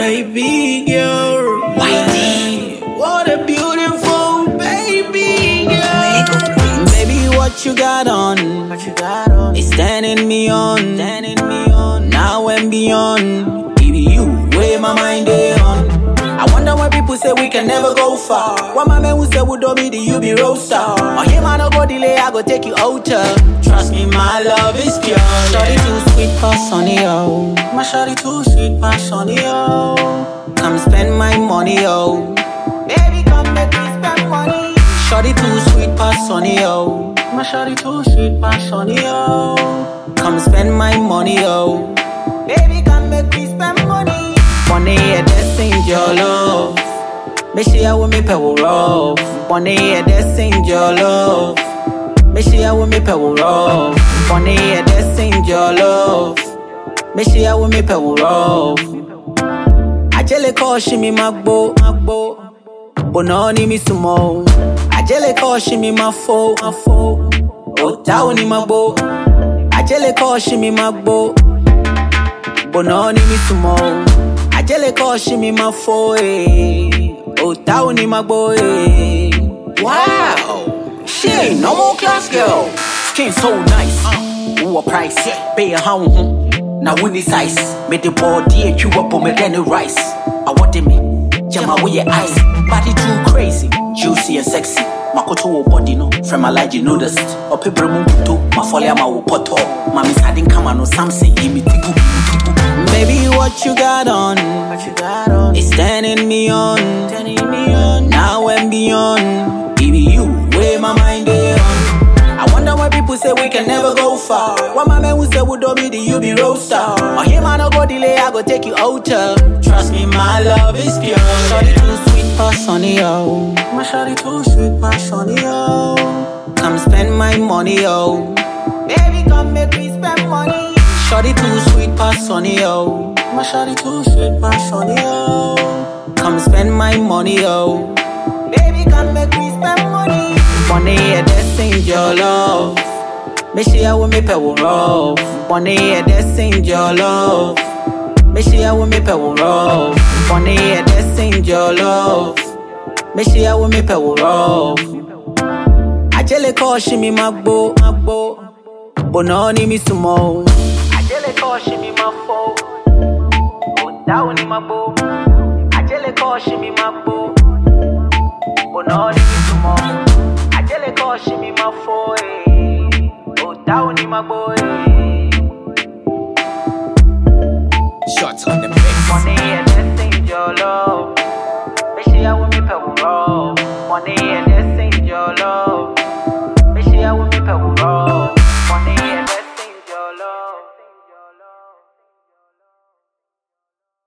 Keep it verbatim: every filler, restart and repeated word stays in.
baby girl. Whitey, what a beautiful baby girl. Baby, what you got on? What you got on? It's turning me on, turning me on. Now and beyond, give you where my mind is on. I wonder why people say we can never go far. Why my man who say we don't be the you be roaster. Oh him I no go delay, I go take you out. Trust me, my love is pure. Shawty too sweet pass on yo. My shawty too sweet pass on yo. Come spend my money yo. Baby come make me spend money. Shawty too sweet pass on yo. My shawty too sweet pass on yo. Come spend my money yo. Baby come make me spend money. Money yeah, that's ain't your love. Make sure you with me pebble rough. Money yeah, that's ain't your love. Make sure you with me pebble rough. Money yeah, that's ain't your love. Make sure you with me pebble rough. I jelly call shimmy magbo, magbo. Bononi mi sumo. I jelly call shimmy my fo, my fo. Oh tawni magbo. I jelly call shimmy magbo. Bononi mi sumo. I jelly call shimmy my fo, eh. Oh tawni magbo, eh. Wow, she ain't no more class girl. Skin so nice. Who a price? Pay a hound. Now when it's ice, made the body chew up on me then the rice. I want me, jam away your eyes. Body too crazy, juicy and sexy. Makoto body no, from my life you noticed. Or people to my folly ama wo poto. Mami sadin kama no something give me tigu tigu. Baby, what you got on? What you got on? It's turning me on, turning me on. Now and beyond, give you where my mind is on. I wonder why people say we can never go far. Why my man who say we don't be the you be roaster. Or him I no go delay, I go take you out. Trust me, my love is pure. Shawty too sweet pass on yo. My shawty too sweet pass on yo. Come spend my money yo. Baby come make me spend money. Shawty too sweet pass on yo. My shawty too sweet pass on yo. Come spend my money yo. Baby come make me spend money. Money yeah, that's ain't your love. Make sure you with me pebble rough. Money yeah, that's ain't your love. Make sure you with me pebble rough. Money yeah, that's ain't your love. Make sure you with me pebble rough. I jelly call shimmy magbo, magbo. Bononi mi sumo. I jelly call shimmy my fo. Oh tawni magbo. I jelly call shimmy magbo. Bononi mi sumo. I jelly call shimmy my fo. Oh tawni magbo. Shots on the mix. Money